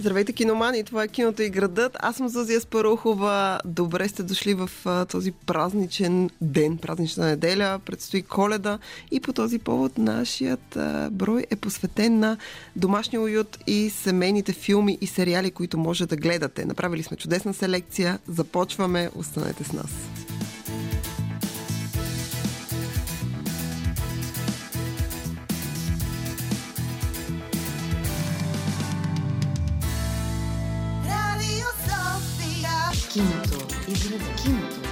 Здравейте, киномани! Това е Киното и градът. Аз съм Зузия Спарухова. Добре сте дошли в този празничен ден, празнична неделя. Предстои Коледа и по този повод нашият брой е посветен на домашния уют и семейните филми и сериали, които може да гледате. Направили сме чудесна селекция. Започваме. Останете с нас. Киното и градът.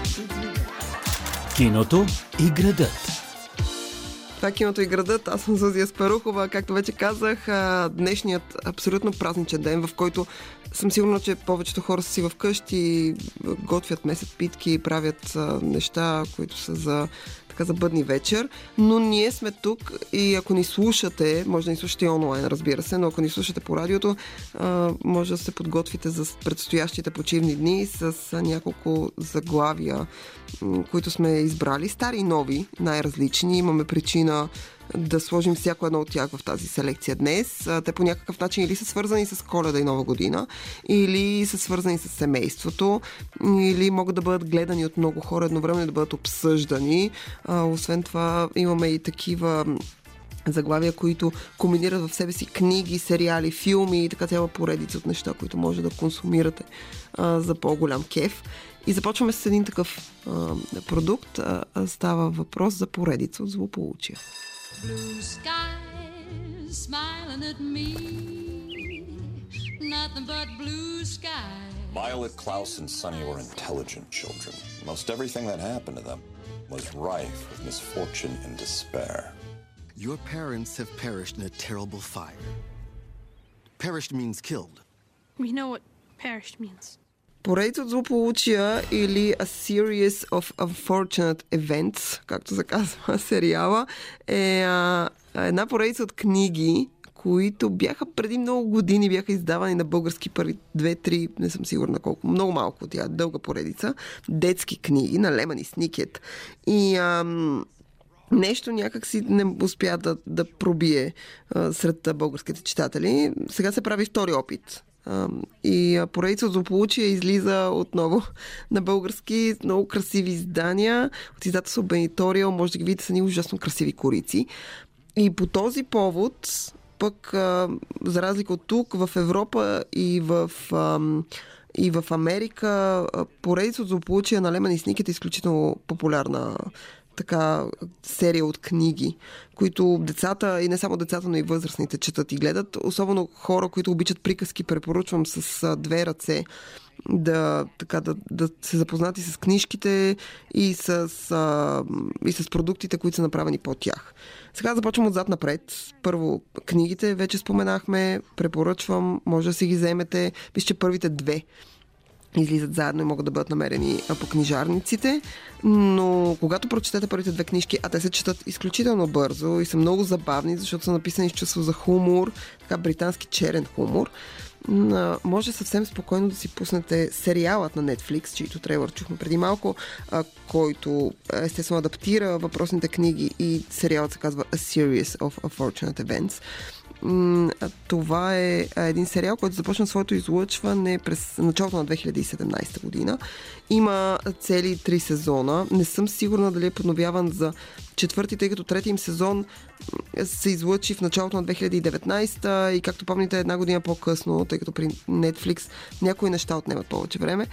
Киното и градът. Това е Киното и градът. Аз съм Зузия Спарухова. Както вече казах, днешният абсолютно празничен ден, в който съм сигурна, че повечето хора са си вкъщи, готвят, месят питки, правят неща, които са за бъдни вечер, но ние сме тук и ако ни слушате, може да ни слушате и онлайн, разбира се, но ако ни слушате по радиото, може да се подготвите за предстоящите почивни дни с няколко заглавия, които сме избрали, стари и нови, най-различни. Имаме причина да сложим всяко едно от тях в тази селекция днес. Те по някакъв начин или са свързани с Коледа и Нова година, или са свързани с семейството, или могат да бъдат гледани от много хора едновременно, да бъдат обсъждани. Освен това имаме и такива заглавия, които комбинират в себе си книги, сериали, филми и така цяла поредица от неща, които може да консумирате за по-голям кеф. И започваме с един такъв продукт. Става въпрос за поредица от злополучия. Blue skies smiling at me, nothing but blue skies. Violet, Klaus, and Sonny were intelligent children. Most everything that happened to them was rife with misfortune and despair. Your parents have perished in a terrible fire. Perished means killed. We know what perished means. Поредица от злополучия или A Series of Unfortunate Events, както се казва сериала, е една поредица от книги, които бяха преди много години, бяха издавани на български първи 2-3, не съм сигурна колко, много малко от тя, дълга поредица, детски книги на Леман и Сникет. И нещо някак си не успя да пробие сред българските читатели. Сега се прави втори опит. И поредица от злополучия излиза отново на български, много красиви издания от издателство Бениториал. Може да ги видите, са ни ужасно красиви корици. И по този повод пък, за разлика от тук, в Европа и в Америка, поредица от злополучия на Леман и Сникет е изключително популярна така серия от книги, които децата, и не само децата, но и възрастните четат и гледат. Особено хора, които обичат приказки, препоръчвам с две ръце да се запознати с книжките и с продуктите, които са направени по тях. Сега започвам отзад напред. Първо, книгите вече споменахме, препоръчвам, може да си ги вземете. Виж, че първите две излизат заедно и могат да бъдат намерени по книжарниците, но когато прочетете първите две книжки, а те се четат изключително бързо и са много забавни, защото са написани с чувство за хумор, така британски черен хумор, може съвсем спокойно да си пуснете сериалът на Netflix, чийто трейлър чухме преди малко, който естествено адаптира въпросните книги, и сериалът се казва A Series of Unfortunate Events. Това е един сериал, който започна своето излъчване през началото на 2017 година. Има цели 3 сезона. Не съм сигурна дали е подновяван за четвърти, тъй като трети им сезон се излъчи в началото на 2019 и както помните, една година по-късно, тъй като при Netflix някои неща отнемат повече време.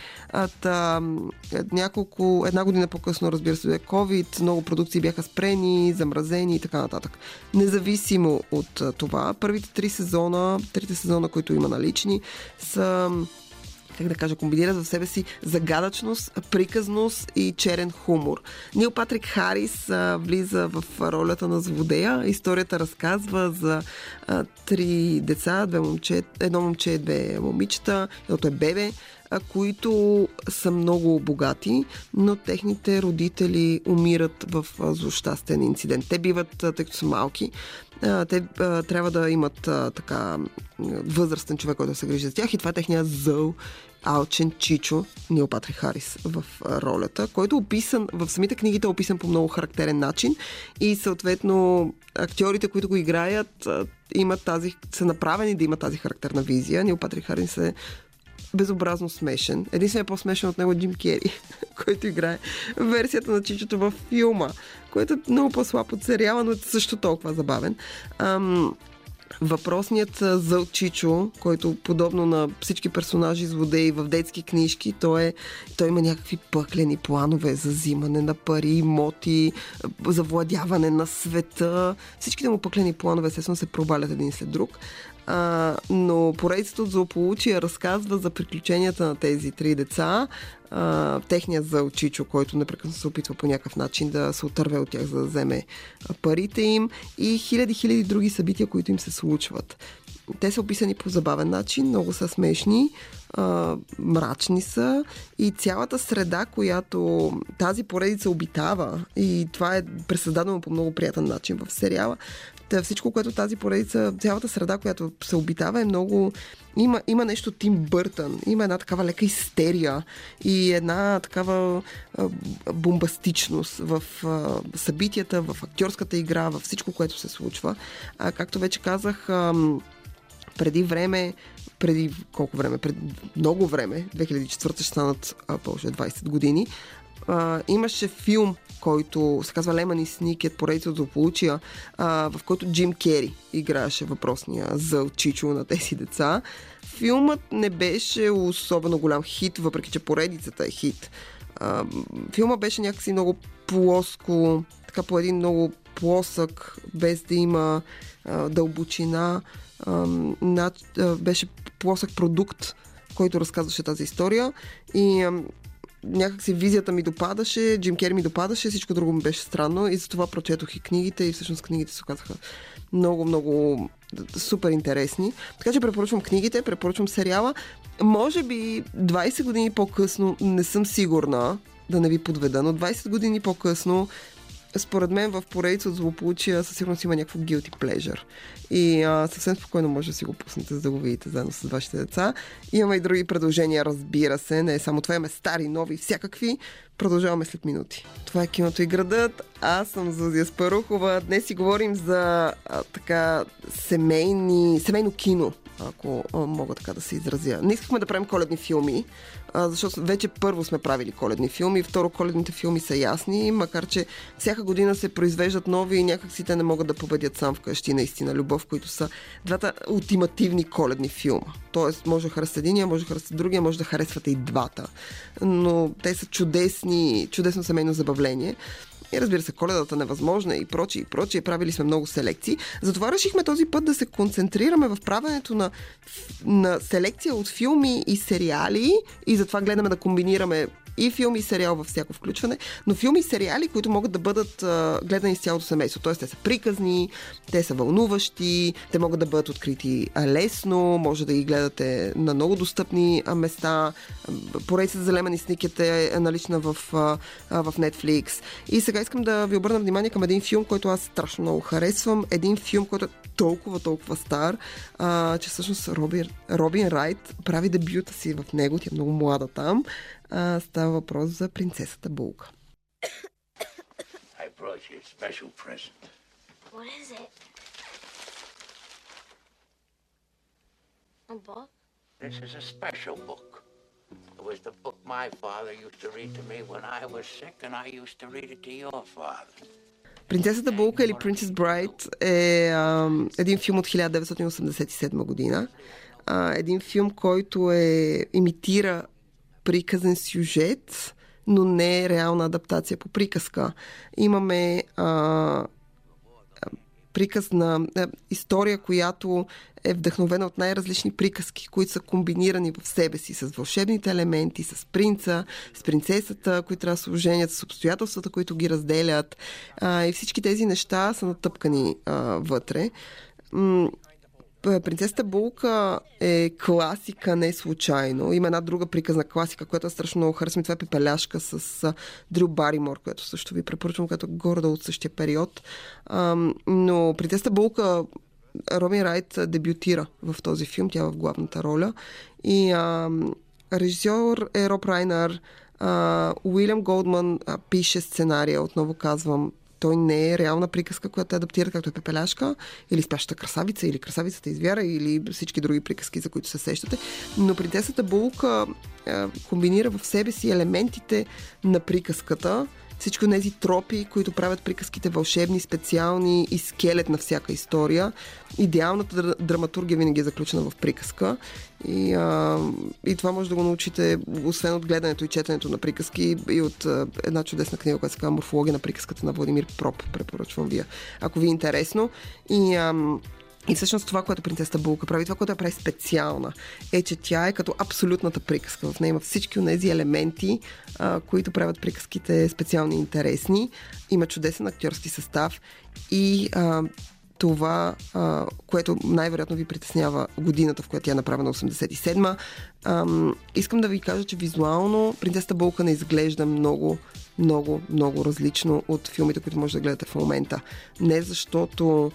Една година по-късно, разбира се, COVID, много продукции бяха спрени, замразени и така нататък. Независимо от това, трите сезона, които има налични, са, комбинират в себе си загадъчност, приказност и черен хумор. Нил Патрик Харис влиза в ролята на злодея. Историята разказва за 3 деца, едно момче, 2 момичета, едното е бебе, които са много богати, но техните родители умират в злощастен инцидент. Те биват, тъй като са малки, те трябва да имат така възрастен човек, който да се грижи за тях, и това е техният зъл, алчен Чичо, Нил Патрик Харис в ролята, който описан, в самите книгите е описан по много характерен начин и съответно актьорите, които го играят, са направени да имат тази характерна визия. Нил Патрик Харис е безобразно смешен. Единствено е по-смешен от него Джим Кери, който играе версията на Чичото във филма, който е много по-слаб от сериала, но е също толкова забавен. Въпросният зъл Чичо, който подобно на всички персонажи злодеи в детски книжки, той има някакви пъклени планове за взимане на пари, имоти, завладяване на света. Всичките му пъклени планове естествено се провалят един след друг. Но поредицата от злополучия разказва за приключенията на тези 3 деца, техният зъл Чичо, който непрекъснато се опитва по някакъв начин да се отърве от тях, за да вземе парите им, и хиляди други събития, които им се случват. Те са описани по забавен начин, много са смешни, мрачни са, и цялата среда, която тази поредица обитава, и това е пресъздадено по много приятен начин в сериала. Всичко, което тази поредица, цялата среда, която се обитава, е много... Има нещо Тим Бъртън, има една такава лека истерия и една такава бомбастичност в събитията, в актьорската игра, в всичко, което се случва. Както вече казах, преди много време, 2004 ще станат повече 20 години, имаше филм, който се казва Лемън и Сникет, поредица от злополучия, в който Джим Кери играеше въпросния зъл Чичо на тези деца. Филмът не беше особено голям хит, въпреки че поредицата е хит. Филмът беше някакси много плоско, така по един много плосък, без да има дълбочина. Беше плосък продукт, който разказваше тази история, и някакси визията ми допадаше, Джим Кери ми допадаше, всичко друго ми беше странно, и затова прочетох и книгите, и всъщност книгите се оказаха много супер интересни. Така че препоръчвам книгите, препоръчвам сериала. Може би 20 години по-късно, не съм сигурна, да не ви подведа, но 20 години по-късно, според мен в поредица от злополучия със сигурност има някакво guilty pleasure. И съвсем спокойно може да си го пуснете, за да го видите заедно с вашите деца. Имаме и други предложения, разбира се. Не е само това, имаме стари, нови, всякакви. Продължаваме след минути. Това е Киното и градът. Аз съм Зузия Спарухова. Днес си говорим за така семейно кино, ако мога така да се изразя. Не искахме да правим коледни филми, защото вече първо сме правили коледни филми, второ коледните филми са ясни, макар че всяка година се произвеждат нови и някакси те не могат да победят Сам вкъщи, Наистина любов, които са двата ултимативни коледни филма. Тоест, може да харесате единия, може да харесате другия, може да харесвате и двата. Но те са чудесно семейно забавление. И разбира се, Коледата невъзможна и прочие. Правили сме много селекции. Затова решихме този път да се концентрираме в правенето на селекция от филми и сериали, и затова гледаме да комбинираме и филми и сериал във всяко включване, но филми и сериали, които могат да бъдат гледани с цялото семейство. Тоест, те са приказни, те са вълнуващи, те могат да бъдат открити лесно, може да ги гледате на много достъпни места. Поредицата за Лемън и Сникет е налична в Netflix. И сега искам да ви обърна внимание към един филм, който аз страшно много харесвам. Един филм, който е толкова стар, че всъщност Робин Райт прави дебюта си в него. Тя е много млада там. Става въпрос за Принцесата Булка. I brought you a special present. What is it? A book? This is a special book. It was the book my father used to read to me when I was sick, and I used to read it to your father. Принцесата Булка или Princess Bride е един филм от 1987 година. Един филм, който имитира приказен сюжет, но не е реална адаптация по приказка. Имаме приказна история, която е вдъхновена от най-различни приказки, които са комбинирани в себе си с вълшебните елементи, с принца, с принцесата, които трябва да се оженят, с обстоятелствата, които ги разделят. И всички тези неща са натъпкани вътре. Принцесата Булка е класика, не случайно. Има една друга приказна класика, която е страшно много харесва. Това е Пепеляшка с Дрю Баримор, която също ви препоръчвам, която е горда от същия период. Но Принцесата Булка, Робин Райт дебютира в този филм, тя е в главната роля. И режисьор е Роб Райнер. Уилям Голдман пише сценария, отново казвам. Той не е реална приказка, която те адаптира, както е Пепеляшка, или Спящата красавица, или Красавицата извяра, или всички други приказки, за които се сещате. Но Принцесата Булка комбинира в себе си елементите на приказката, всички от тези тропи, които правят приказките вълшебни, специални и скелет на всяка история. Идеалната драматургия винаги е заключена в приказка. И това може да го научите, освен от гледането и четенето на приказки, и от една чудесна книга, която се казва Морфология на приказката на Владимир Проп. Препоръчвам ви, ако ви е интересно. И всъщност това, което Принцесата Булка прави, това, което я прави специална, е, че тя е като абсолютната приказка. В нея има всички от тези елементи, които правят приказките специални и интересни. Има чудесен актьорски състав и това, което най-вероятно ви притеснява годината, в която тя е направена 87-ма. Искам да ви кажа, че визуално Принцесата Булка не изглежда много различно от филмите, които може да гледате в момента. Не защото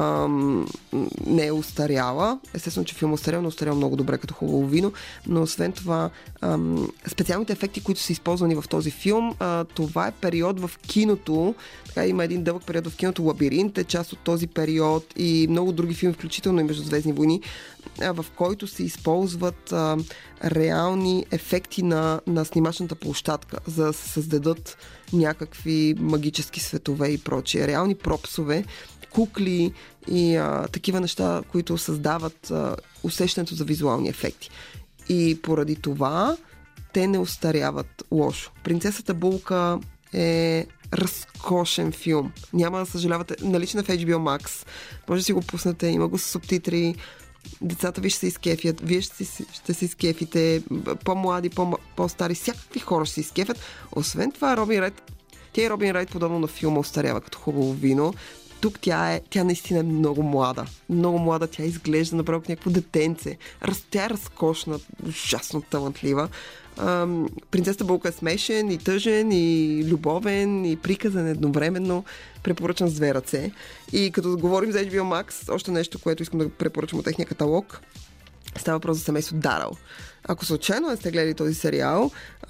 не е устаряла. Естествено, че филм устарял, но устарял много добре като хубаво вино, но освен това специалните ефекти, които са използвани в този филм, това е период в киното. Така, има един дълъг период в киното. Лабиринт е част от този период и много други филми, включително и Междузвездни войни, в който се използват реални ефекти на снимачната площадка, за да се създадат някакви магически светове и прочие. Реални пропсове, кукли и такива неща, които създават усещането за визуални ефекти. И поради това те не остаряват лошо. Принцесата Булка е разкошен филм. Няма да съжалявате. Наличен в HBO Max. Може да си го пуснете. Има го с субтитри. Децата ви ще се изкефят. Вие ще се изкефите. По-млади, по-стари. Всякакви хора ще се изкефят. Освен това, Робин Райт, подобно на филма, остарява като хубаво вино. Тук тя наистина е много млада. Много млада. Тя изглежда направо някакво детенце. Тя е разкошна, ужасно талантлива. Принцесата Булка е смешен и тъжен и любовен и приказен едновременно. Препоръчам с две ръце. И като говорим за HBO Max, още нещо, което искам да препоръчам от техния каталог, става въпрос за семейство Даръл. Ако случайно не сте гледали този сериал,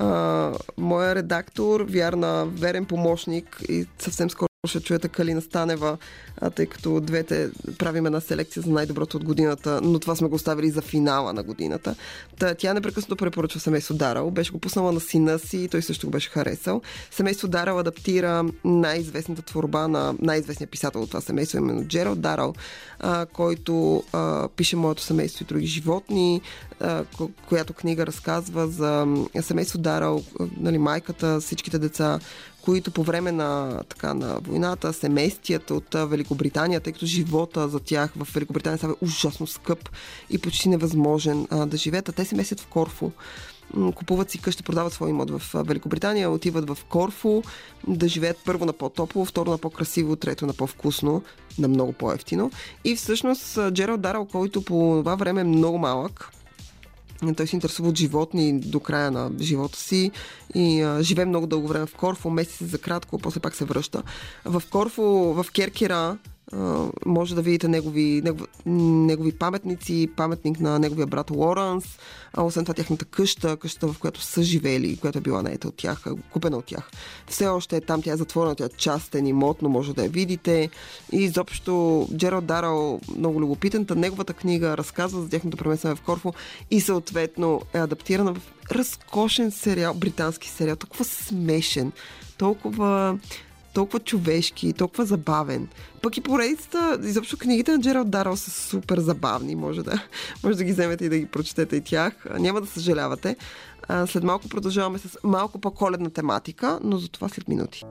моя редактор, вярна, верен помощник и съвсем скоро ще чуете Калина Станева, тъй като двете правим една селекция за най-доброто от годината, но това сме го оставили за финала на годината. Тя непрекъснато препоръчва семейство Даръл. Беше го пуснала на сина си и той също го беше харесал. Семейство Даръл адаптира най-известната творба на най-известния писател от това семейство, именно Джералд Даръл, който пише Моето семейство и други животни, която книга разказва за семейство Даръл, нали, майката, всичките деца, които по време на войната се местят от Великобритания, тъй като живота за тях в Великобритания става ужасно скъп и почти невъзможен да живеят. А те се местят в Корфу. Купуват си къща, продават свой имот в Великобритания, отиват в Корфу да живеят първо на по-топло, второ на по-красиво, трето на по-вкусно, на много по-евтино. И всъщност Джералд Даръл, който по това време е много малък, той се интересува от животни до края на живота си и живее много дълго време в Корфу, мести се за кратко, после пак се връща. В Корфу, в Керкера, може да видите негови паметници, паметник на неговия брат Лоренс, освен това тяхната къща, в която са живели, която е била наета от тях, купена от тях. Все още е там, тя е затворена, тя е частен имот, но може да я видите. И изобщо Джералд Даръл, много любопитен, неговата книга разказва за тяхното преместване в Корфу и съответно е адаптирана в разкошен сериал, британски сериал, толкова смешен, толкова човешки, толкова забавен. Пък и поредицата, изобщо книгите на Джералд Даръл са супер забавни. Може да ги вземете и да ги прочетете и тях. Няма да съжалявате. След малко продължаваме с малко по-коледна тематика, но за това след минути.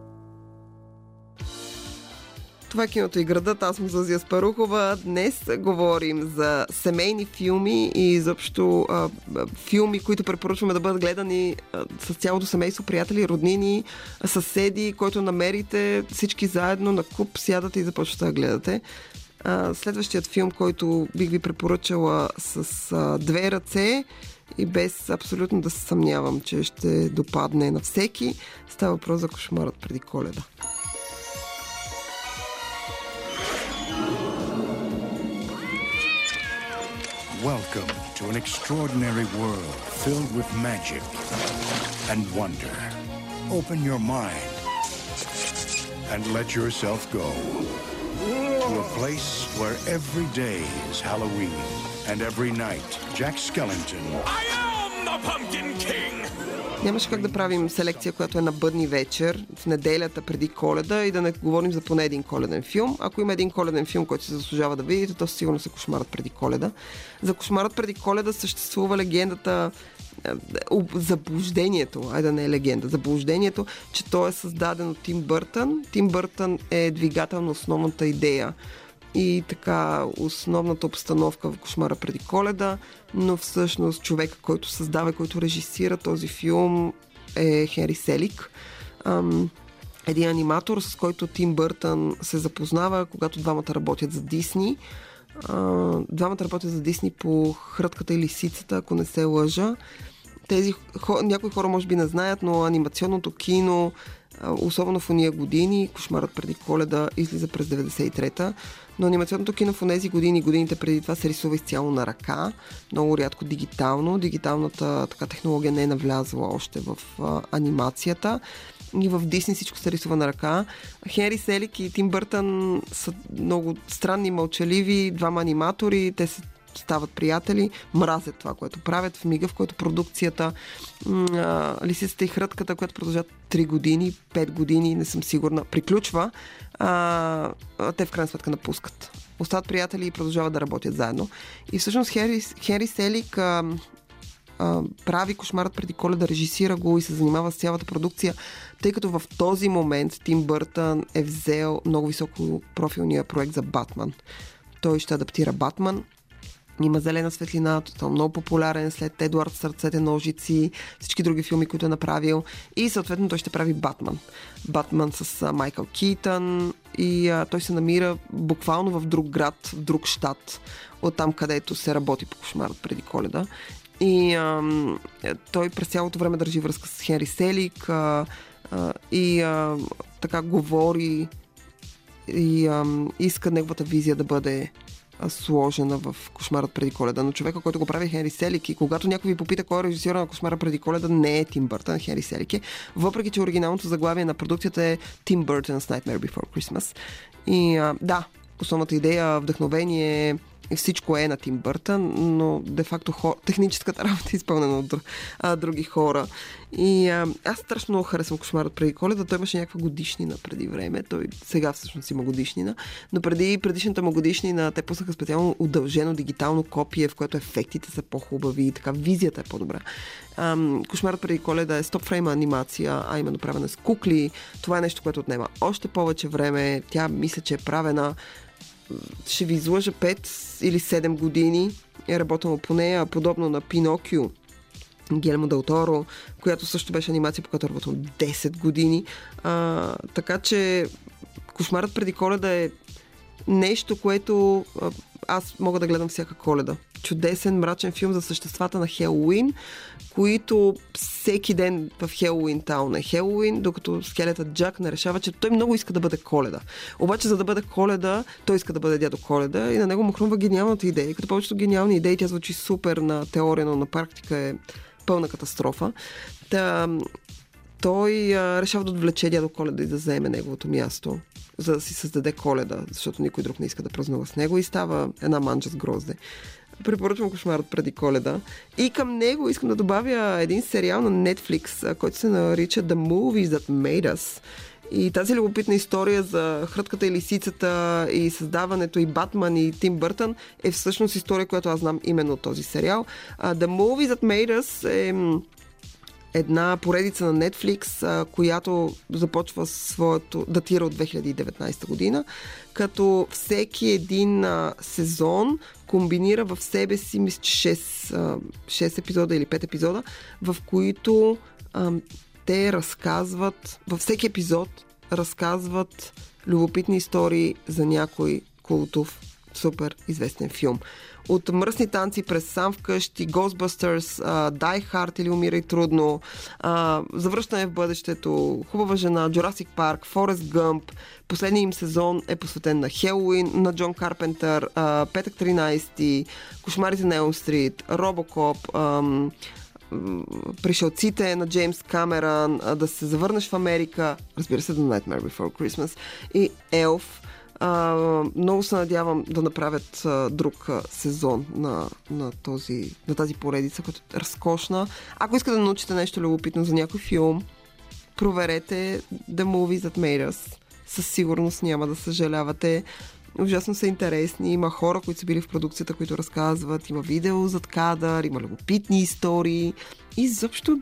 Това е Киното и градът. Аз съм Зузия Спарухова. Днес говорим за семейни филми и изобщо филми, които препоръчваме да бъдат гледани с цялото семейство, приятели, роднини, съседи, който намерите всички заедно на куп, сядате и започвате да гледате. Следващият филм, който бих ви препоръчала с две ръце и без абсолютно да се съмнявам, че ще допадне на всеки, става въпрос за Кошмарът преди Коледа. Welcome to an extraordinary world filled with magic and wonder. Open your mind and let yourself go to a place where every day is Halloween and every night Jack Skellington. I am the Pumpkin King! Нямаше как да правим селекция, която е на бъдни вечер, в неделята преди Коледа и да не говорим за поне един коледен филм. Ако има един коледен филм, който се заслужава да видите, то сигурно са Кошмарът преди Коледа. За Кошмарът преди Коледа съществува легендата, заблуждението, айде да не е легенда, заблуждението, че той е създаден от Тим Бъртън. Тим Бъртън е двигател на основната идея и така основната обстановка в Кошмара преди Коледа, но всъщност човека, който създава, който режисира този филм е Хенри Селик. Един аниматор, с който Тим Бъртън се запознава, когато двамата работят за Дисни. Двамата работят за Дисни по Хрътката и лисицата, ако не се лъжа. Някои хора може би не знаят, но анимационното кино, особено в ония години, Кошмарът преди Коледа излиза през 93-та, но анимационното кино в онези години, годините преди това се рисува изцяло на ръка, много рядко дигитално. Дигиталната така технология не е навлязла още в анимацията. И в Дисни всичко се рисува на ръка. Хенри Селик и Тим Бъртън са много странни, мълчаливи, двама аниматори, те се стават приятели, мразят това, което правят в мига, в който продукцията Лисицата и Хрътката, която продължат 3 години, 5 години, не съм сигурна, приключва, те в крайна сметка напускат. Остават приятели и продължават да работят заедно. И всъщност Хенри Селик прави Кошмарът преди Коледа, режисира го и се занимава с цялата продукция, тъй като в този момент Тим Бъртън е взел много високо профилния проект за Батман. Той ще адаптира Батман. Има зелена светлина, тотално много популярен след Едуард с ръцете ножици, всички други филми, които е направил. И съответно той ще прави Батман. Батман с Майкъл Китън и той се намира буквално в друг град, в друг щат, от там където се работи по Кошмарът преди Коледа. И той през цялото време държи връзка с Хенри Селик и така говори и иска неговата визия да бъде сложена в Кошмарът преди Коледа. Но човека, който го прави, Хенри Селик, и когато някой ви попита кой е режисьора на Кошмара преди Коледа, не е Тим Бъртън, Хенри Селик е. Въпреки че оригиналното заглавие на продукцията е Tim Burton's Nightmare Before Christmas. И основната идея, вдъхновение и всичко е на Тим Бъртън, но де-факто техническата работа е изпълнена от други хора. И аз страшно много харесвам Кошмарът преди Коледа. Той имаше някаква годишнина преди време. Той сега всъщност има годишнина. Но преди предишната му годишнина те пуснаха специално удължено дигитално копие, в което ефектите са по-хубави и така визията е по-добра. Кошмарът преди Коледа е стоп-фрейма анимация, а именно правена с кукли. Това е нещо, което отнема още повече време. Тя мисля, че е правена, ще ви излъжа, 5 или 7 години е работено по нея, подобно на Пинокио, Гилермо Дел Торо, която също беше анимация, по която работено 10 години. Така че Кошмарът преди Коледа е нещо, което аз мога да гледам всяка Коледа. Чудесен, мрачен филм за съществата на Хелоуин, които всеки ден в Хелоуин таун е Хелоуин, докато скелетът Джак не решава, че той много иска да бъде Коледа. Обаче, за да бъде Коледа, той иска да бъде дядо Коледа и на него му хрумва гениалната идея. Като повечето гениални идеи, тя звучи супер на теория, но на практика е пълна катастрофа. Той решава да отвлече дядо Коледа и да заеме неговото място, за да си създаде Коледа, защото никой друг не иска да празнува с него и става една манджа с грозде. Препоръчвам Кошмарът преди Коледа. И към него искам да добавя един сериал на Netflix, който се нарича The Movies That Made Us. И тази любопитна история за Хрътката и лисицата и създаването и Батман и Тим Бъртън е всъщност история, която аз знам именно от този сериал. The Movies That Made Us е една поредица на Netflix, която започва своето, датира от 2019 година, като всеки един сезон комбинира в себе си, мисля, 6 епизода или 5 епизода, в които те разказват, във всеки епизод разказват любопитни истории за някой култов супер известен филм. От Мръсни танци през Сам вкъщи, Ghostbusters, Die Hard или Умирай трудно, Завръщане в бъдещето, Хубава жена, Jurassic Park, Forrest Gump. Последният им сезон е посветен на Хелоуин, на Джон Карпентър, Петък 13, Кошмарите на Елм Стрит, Робокоп, Пришелците на Джеймс Камерън, Да се завърнеш в Америка, разбира се, The Nightmare Before Christmas и Елф. Много се надявам да направят друг сезон на тази поредица, която е разкошна. Ако искате да научите нещо любопитно за някой филм, проверете The Movies That Made Us. Със сигурност няма да съжалявате. Ужасно са интересни. Има хора, които са били в продукцията, които разказват. Има видео зад кадър, има любопитни истории. И заобщо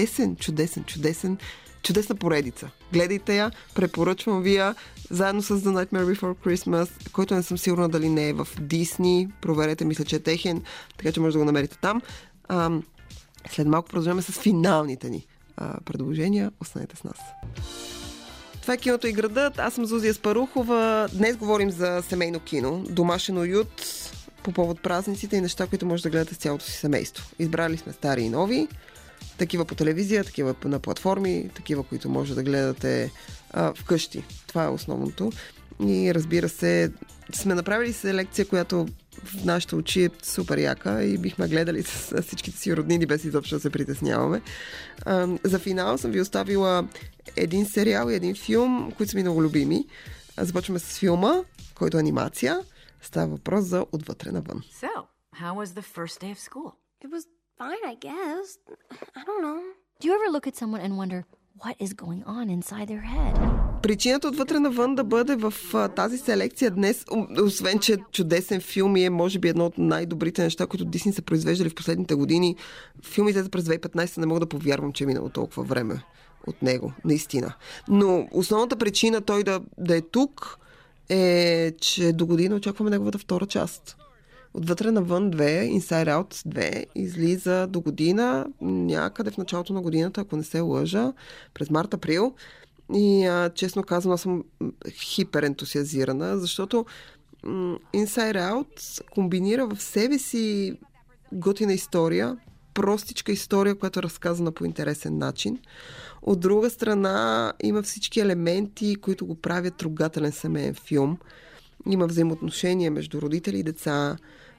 чудесна поредица. Гледайте я, препоръчвам ви я, заедно с The Nightmare Before Christmas, който не съм сигурна дали не е в Disney. Проверете, мисля, че е техен, така че може да го намерите там. След малко продължаваме с финалните ни предложения. Останете с нас. Това е Киното и градът. Аз съм Зузия Спарухова. Днес говорим за семейно кино, домашен уют по повод празниците и неща, които може да гледате с цялото си семейство. Избрали сме стари и нови. Такива по телевизия, такива на платформи, такива, които може да гледате вкъщи. Това е основното. И разбира се, сме направили селекция, която в нашите очи е супер яка и бихме гледали с всичките си роднини, без изобщо да се притесняваме. За финал съм ви оставила един сериал и един филм, които са ми много любими. Започваме с филма, който е анимация. Става въпрос за Отвътре навън. So, how was the first day of school? It was fine, I guess. I don't know. Do you ever look at someone and wonder what is going on inside their head? Причината Отвътре навън да бъде в тази селекция днес, освен че чудесен филм и е може би едно от най-добрите неща, които Дисни са произвеждали в последните години. Филмите през 2015 не мога да повярвам, че е минало толкова време от него, наистина. Но основната причина той да е тук е, че до година очакваме неговата втора част. Отвътре навън 2, Inside Out 2 излиза до година, някъде в началото на годината, ако не се лъжа, през март-април. И честно казвам, аз съм хиперентусиазирана, защото Inside Out комбинира в себе си готина история, простичка история, която е разказана по интересен начин. От друга страна има всички елементи, които го правят трогателен семейен филм. Има взаимоотношения между родители и деца.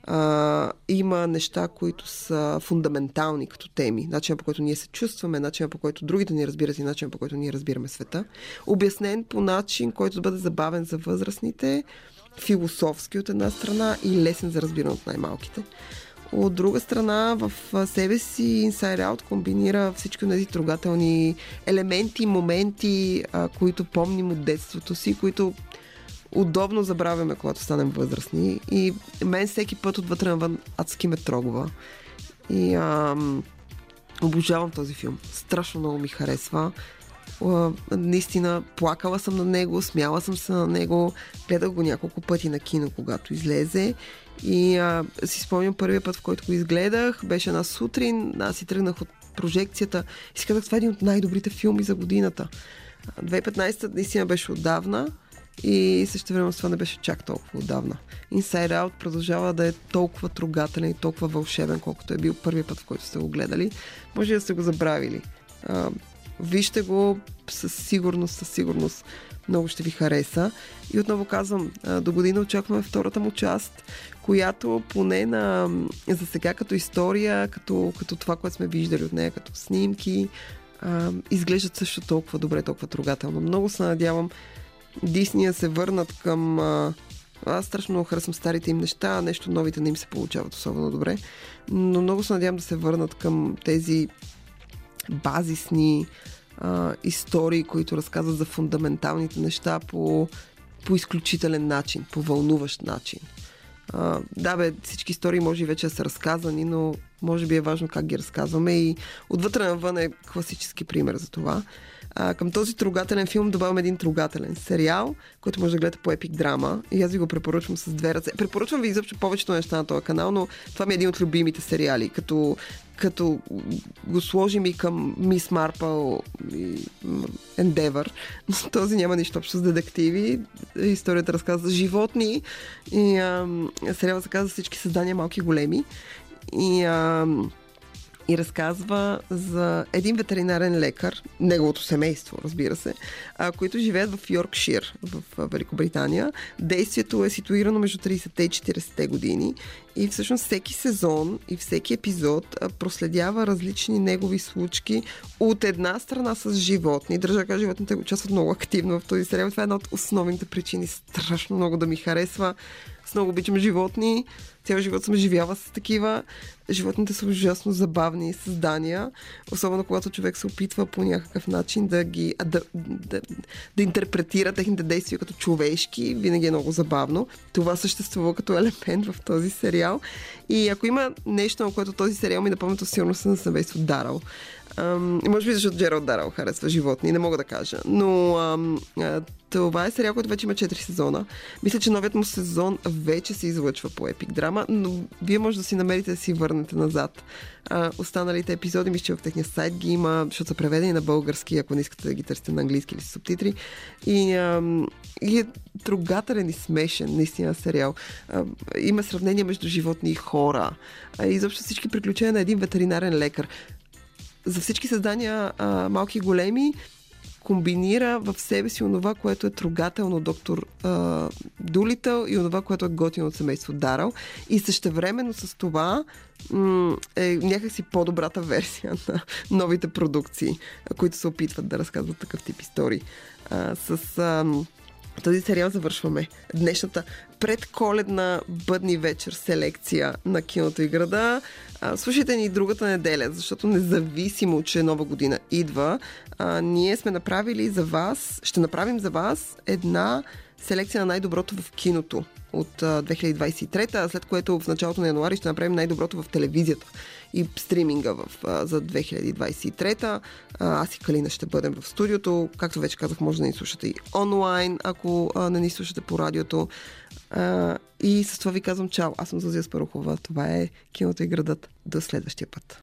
Има неща, които са фундаментални като теми. Начинът, по който ние се чувстваме, начинът, по който другите ни разбират и начинът, по който ние разбираме света. Обяснен по начин, който да бъде забавен за възрастните, философски от една страна и лесен за разбиране от най-малките. От друга страна, в себе си Inside Out комбинира всички тези трогателни елементи, моменти, които помним от детството си, които удобно забравяме, когато станем възрастни. И мен всеки път отвътре навън адски ме трогва. И обожавам този филм. Страшно много ми харесва. Наистина, плакала съм на него, смяла съм се на него, гледах го няколко пъти на кино, когато излезе. И си спомням първия път, в който го изгледах, беше една сутрин, аз си тръгнах от прожекцията и си казах, това е един от най-добрите филми за годината. 2015 наистина беше отдавна и също време с това не беше чак толкова отдавна. Inside Out продължава да е толкова трогателен и толкова вълшебен, колкото е бил първият път, в който сте го гледали. Може да сте го забравили. Вижте го, със сигурност много ще ви хареса. И отново казвам, до година очакваме втората му част, която поне за сега като история, като това, което сме виждали от нея, като снимки, изглеждат също толкова добре, толкова трогателно. Много се надявам Дисни се върнат към... Аз страшно много харесвам старите им неща, нещо новите не им се получават особено добре, но много се надявам да се върнат към тези базисни истории, които разказват за фундаменталните неща по изключителен начин, по вълнуващ начин. Всички истории може и вече да са разказани, но може би е важно как ги разказваме и отвътре навън е класически пример за това. Към този трогателен филм добавям един трогателен сериал, който може да гледате по Epic Drama и аз ви го препоръчвам с две ръце. Препоръчвам ви изобщо повечето неща на този канал, но това ми е един от любимите сериали, като го сложим и към Мис Марпъл и Endeavor. Но този няма нищо общо с детективи. Историята разказва за животни и сериалът се казва Всички създания малки и големи. И разказва за един ветеринарен лекар, неговото семейство, разбира се, които живеят в Йоркшир, в Великобритания. Действието е ситуирано между 30-те и 40-те години и всъщност всеки сезон и всеки епизод проследява различни негови случки от една страна с животни. Държа да кажа, животните участват много активно в този сериал. Това е една от основните причини страшно много да ми харесва. С много обичам животни. Цял живот съм живяла с такива. Животните са ужасно забавни създания, особено когато човек се опитва по някакъв начин да интерпретира техните действия като човешки. Винаги е много забавно. Това съществува като елемент в този сериал. И ако има нещо, на което този сериал ми напомня, то сигурно съм на семейство Даръл. Може би защото Джералд Даръл харесва животни, не мога да кажа. Но това е сериал, който вече има 4 сезона. Мисля, че новият му сезон вече се излъчва по Epic Drama, но вие може да си намерите да си върнете назад. Останалите епизоди, мисля, че в техния сайт ги има, защото са преведени на български, ако не искате да ги търсите на английски или с субтитри. И е трогателен и смешен, наистина, сериал. Има сравнение между животни и хора. Изобщо всички приключения на един ветеринарен лекар. За всички създания, малки и големи, комбинира в себе си онова, което е трогателно доктор Дулитъл и онова, което е готино от семейство Даръл. И същевременно с това е някакси по-добрата версия на новите продукции, които се опитват да разказват такъв тип истории. Този сериал завършваме днешната предколедна бъдни вечер селекция на Киното и града. Слушайте ни другата неделя, защото независимо, че нова година идва, ние сме направили за вас, ще направим за вас една селекция на най-доброто в киното от 2023, след което в началото на януари ще направим най-доброто в телевизията и стриминга за 2023. Аз и Калина ще бъдем в студиото. Както вече казах, може да ни слушате и онлайн, ако не ни слушате по радиото. И с това ви казвам чао. Аз съм Зузия Спарухова. Това е Киното и градът. До следващия път.